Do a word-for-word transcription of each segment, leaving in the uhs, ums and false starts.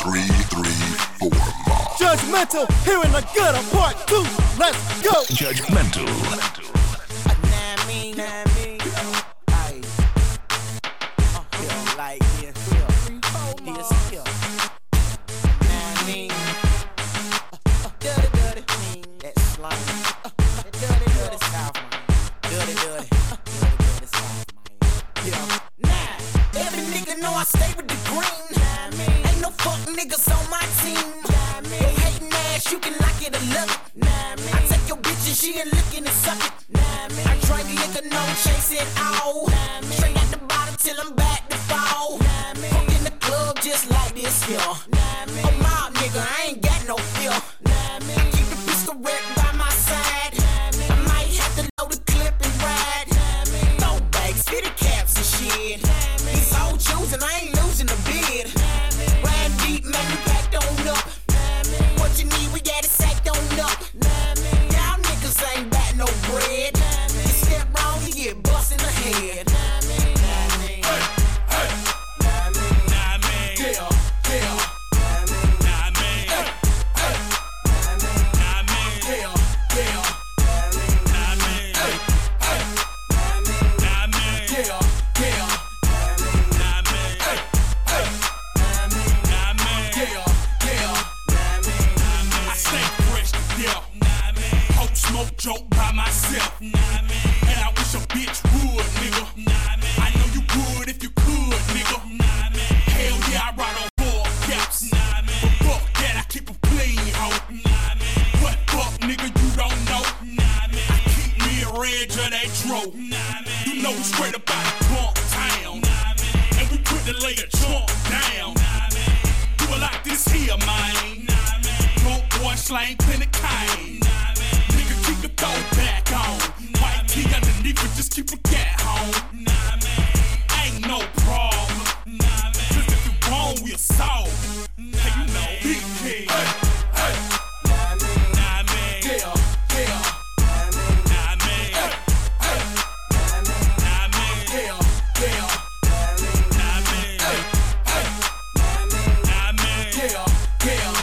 three three four mob. Judgmental, here in the gutter, part two. Let's go. Judgmental. Know I stay with the green. Nah, ain't no fuck niggas on my team. Nah, they hating ass, you can like it or love it. Nah, I take your bitch and she ain't looking and suck it. Nah, I drink liquor, no chase it all. Nah, straight at the bottom till I'm back to fall. Nah, fuck in the club just like this here. Nah, oh my nigga, I ain't got no fear. Nah, I keep the pistol wrapped by my side. Nah, I might have to load the clip and ride. Nah, throw bags, fitted caps and shit. And I ain't losing a bid. Ride deep, man, you packed on up. What you need, we got it sacked on up. Y'all niggas ain't got no bread. You step wrong, you get bust in the head. Hey, hey. Yeah, yeah. Joke by myself, nah, man. And I wish a bitch would, nigga. Nah, man. I know you would if you could, nigga. Nah, man. Hell yeah, I ride on four caps. Nah, man. But fuck that, I keep 'em clean, ho. Nah, man. What fuck, nigga, you don't know? Nah, man. I keep me a red jet that dro. Nah, man. You know we straight up out of Punk Town. Nah, man. And we put the layer chunk down. Nah, man. Do it like this here, man. Nah, man. Punk boy slang plenty cane. Keep the throw back on. White tee underneath it, just keep a cat home. Nah, man, ain't no problem. Nah, man, cause if you wrong, we'll solve. Nah, hey, you know, big king. Hey, hey. Nah, man, nah, man. Yeah, yeah. Nah, man. Hey, hey. Nah, man. Yeah, yeah. Nah, man. Hey, hey. Nah, man. Yeah, yeah.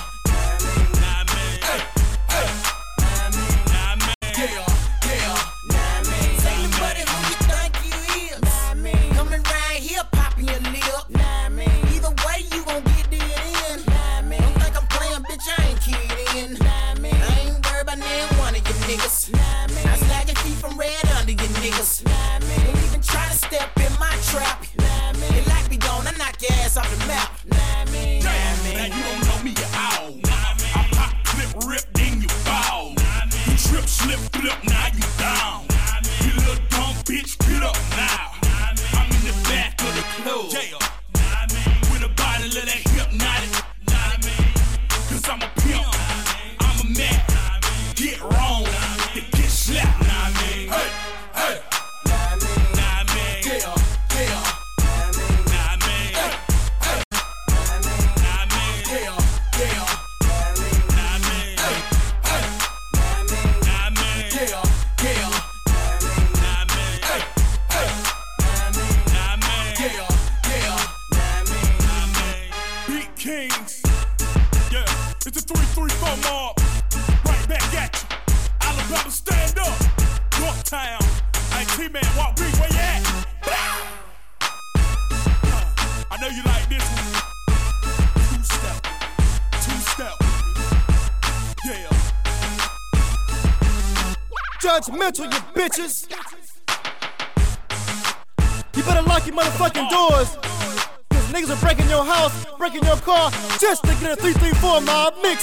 I snag your feet from red under your niggas. Don't even try to step in my trap. You like me gone, I knock your ass off the map. Damn, man, you don't know me at all. I pop, clip, rip, then you fall. You trip, slip, flip, now you down. You little dumb bitch, get up now. I'm in the back of the club with a bottle of that hypnotic. Cause I'm a pimp, I'm a Mac. Get wrong, to get slapped. Nah, man. Hey, hey. Nah, man. Nah, man. Yeah, yeah. Nah, man. Hey, hey. Nah, man. Yeah, yeah. Nah, man. Hey, hey. Nah, man. Yeah, yeah. Nah, man. Hey, hey. Nah, man. Yeah, yeah. Nah, man. Big Kings. Yeah, it's a three three four mob. Right back at you. Alabama, stand up. Yorktown. Hey, T-Man, walk big, where you at? Uh, I know you like this one. Two-step. Two-step. Yeah. Judgmental, you bitches. You better lock your motherfucking doors. Cause niggas are breaking your house, breaking your car, just to get a three three four mob mix.